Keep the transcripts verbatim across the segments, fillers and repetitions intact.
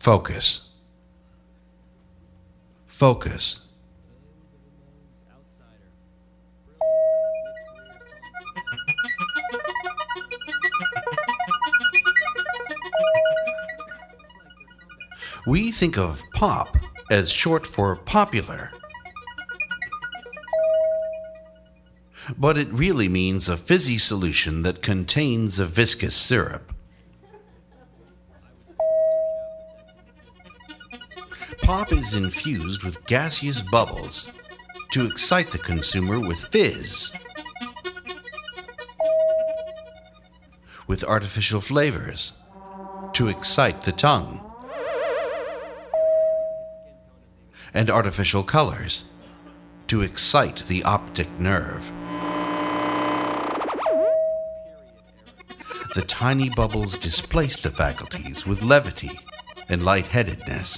Focus. Focus. We think of pop as short for popular, but it really means a fizzy solution that contains a viscous syrup. Pop is infused with gaseous bubbles to excite the consumer with fizz, with artificial flavors to excite the tongue, and artificial colors to excite the optic nerve. The tiny bubbles displace the faculties with levity and lightheadedness.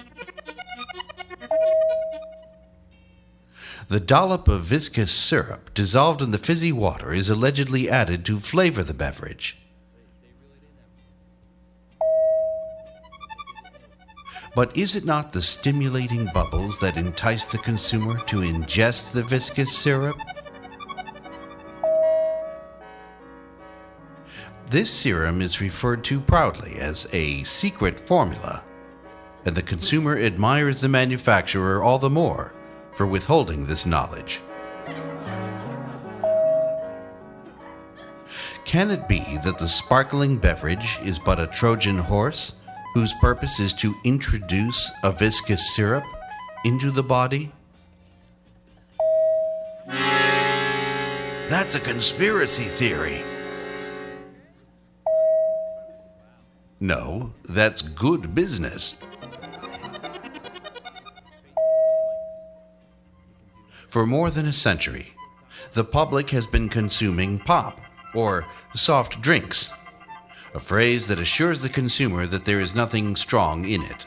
The dollop of viscous syrup dissolved in the fizzy water is allegedly added to flavor the beverage. But is it not the stimulating bubbles that entice the consumer to ingest the viscous syrup? This serum is referred to proudly as a secret formula, and the consumer admires the manufacturer all the more for withholding this knowledge. Can it be that the sparkling beverage is but a Trojan horse whose purpose is to introduce a viscous syrup into the body? That's a conspiracy theory. No, that's good business. For more than a century, the public has been consuming pop, or soft drinks, a phrase that assures the consumer that there is nothing strong in it.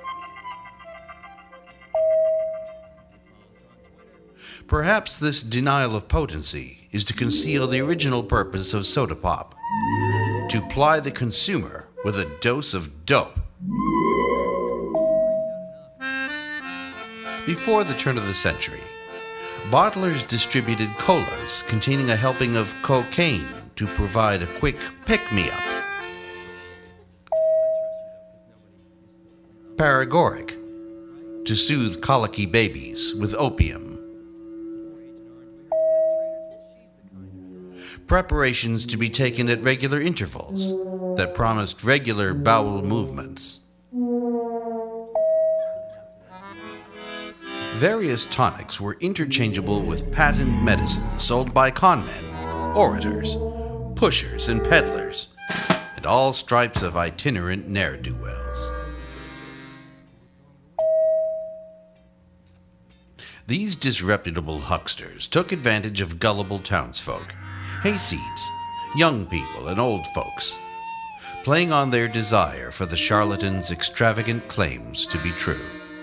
Perhaps this denial of potency is to conceal the original purpose of soda pop, to ply the consumer with a dose of dope. Before the turn of the century, bottlers distributed colas containing a helping of cocaine to provide a quick pick-me-up. Paregoric, to soothe colicky babies with opium. Preparations to be taken at regular intervals that promised regular bowel movements. Various tonics were interchangeable with patent medicines sold by conmen, orators, pushers, and peddlers, and all stripes of itinerant ne'er-do-wells. These disreputable hucksters took advantage of gullible townsfolk, hayseeds, young people, and old folks, playing on their desire for the charlatan's extravagant claims to be true.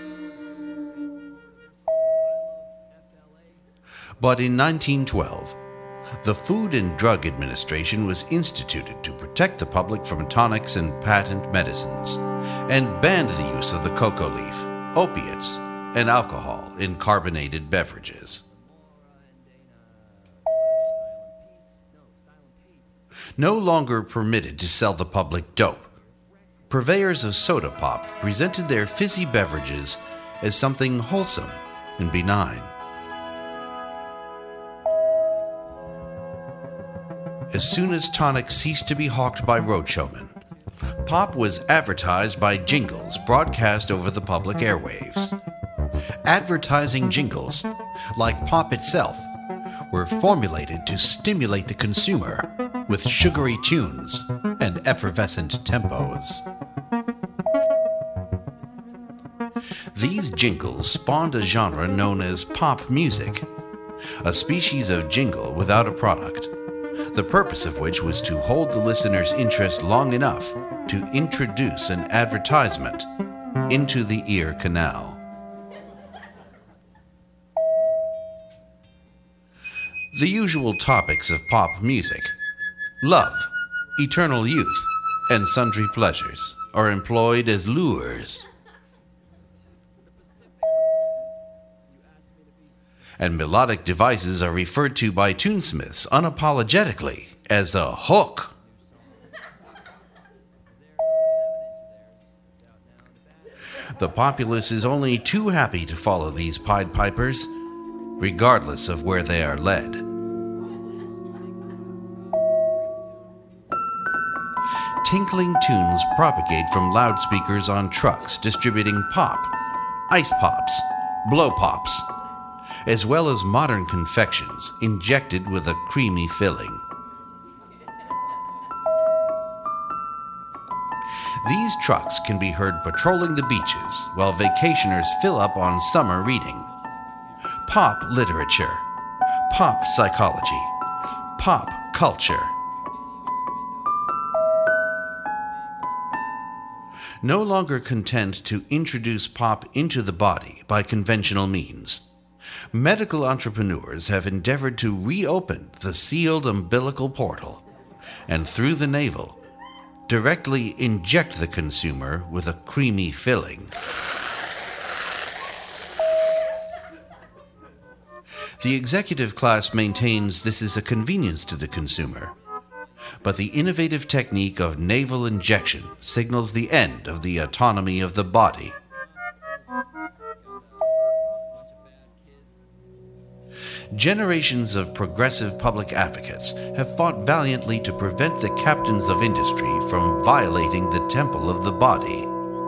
But in nineteen twelve, the Food and Drug Administration was instituted to protect the public from tonics and patent medicines, and banned the use of the cocoa leaf, opiates, and alcohol in carbonated beverages. No longer permitted to sell the public dope, purveyors of soda pop presented their fizzy beverages as something wholesome and benign. As soon as tonic ceased to be hawked by roadshowmen, pop was advertised by jingles broadcast over the public airwaves. Advertising jingles, like pop itself, were formulated to stimulate the consumer with sugary tunes and effervescent tempos. These jingles spawned a genre known as pop music, a species of jingle without a product, the purpose of which was to hold the listener's interest long enough to introduce an advertisement into the ear canal. The usual topics of pop music, love, eternal youth, and sundry pleasures, are employed as lures. And melodic devices are referred to by tunesmiths unapologetically as a hook. The populace is only too happy to follow these Pied Pipers, regardless of where they are led. Tinkling tunes propagate from loudspeakers on trucks distributing pop, ice pops, blow pops, as well as modern confections injected with a creamy filling. These trucks can be heard patrolling the beaches while vacationers fill up on summer reading. Pop literature, pop psychology, pop culture. No longer content to introduce pop into the body by conventional means, medical entrepreneurs have endeavored to reopen the sealed umbilical portal and through the navel directly inject the consumer with a creamy filling. The executive class maintains this is a convenience to the consumer, but the innovative technique of naval injection signals the end of the autonomy of the body. Generations of progressive public advocates have fought valiantly to prevent the captains of industry from violating the temple of the body,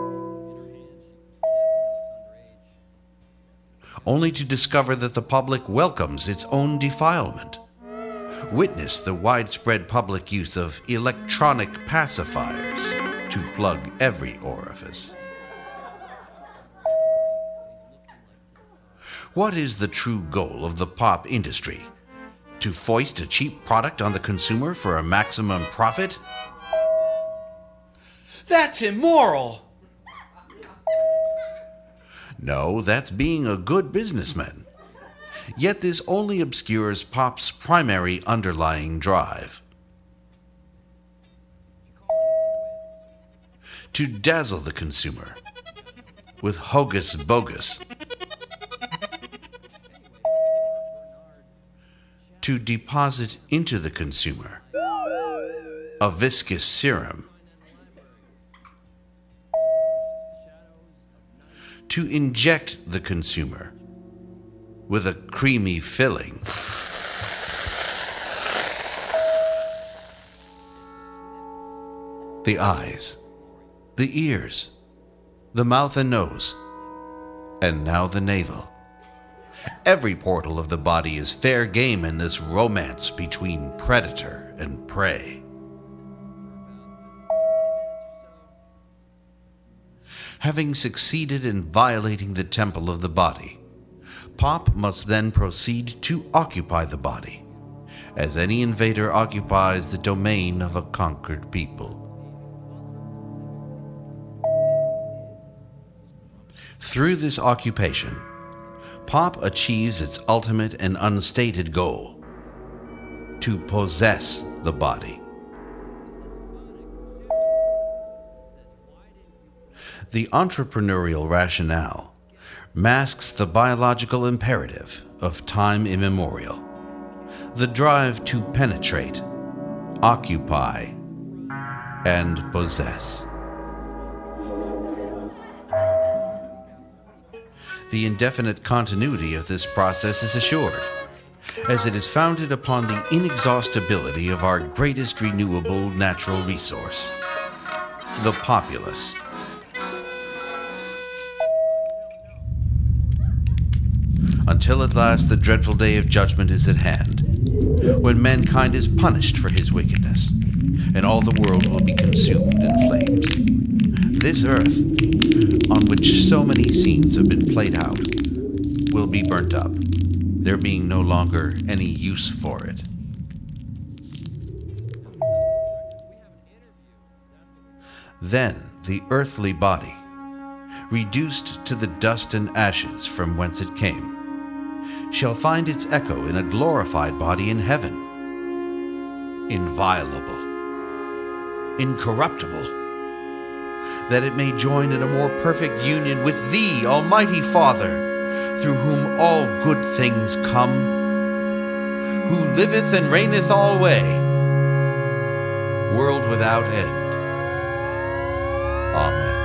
only to discover that the public welcomes its own defilement. Witness the widespread public use of electronic pacifiers to plug every orifice. What is the true goal of the pop industry? To foist a cheap product on the consumer for a maximum profit? That's immoral! No, that's being a good businessman. Yet this only obscures pop's primary underlying drive: to dazzle the consumer with hocus bogus, to deposit into the consumer a viscous serum, to inject the consumer with a creamy filling. The eyes, the ears, the mouth and nose, and now the navel. Every portal of the body is fair game in this romance between predator and prey. Having succeeded in violating the temple of the body, pop must then proceed to occupy the body, as any invader occupies the domain of a conquered people. Through this occupation, pop achieves its ultimate and unstated goal: to possess the body. The entrepreneurial rationale masks the biological imperative of time immemorial, the drive to penetrate, occupy, and possess. The indefinite continuity of this process is assured, as it is founded upon the inexhaustibility of our greatest renewable natural resource, the populace. Until at last the dreadful day of judgment is at hand, when mankind is punished for his wickedness, and all the world will be consumed in flames. This earth, on which so many scenes have been played out, will be burnt up, there being no longer any use for it. Then the earthly body, reduced to the dust and ashes from whence it came, shall find its echo in a glorified body in heaven, inviolable, incorruptible. that it may join in a more perfect union with Thee, Almighty Father, through whom all good things come, who liveth and reigneth alway, world without end. Amen.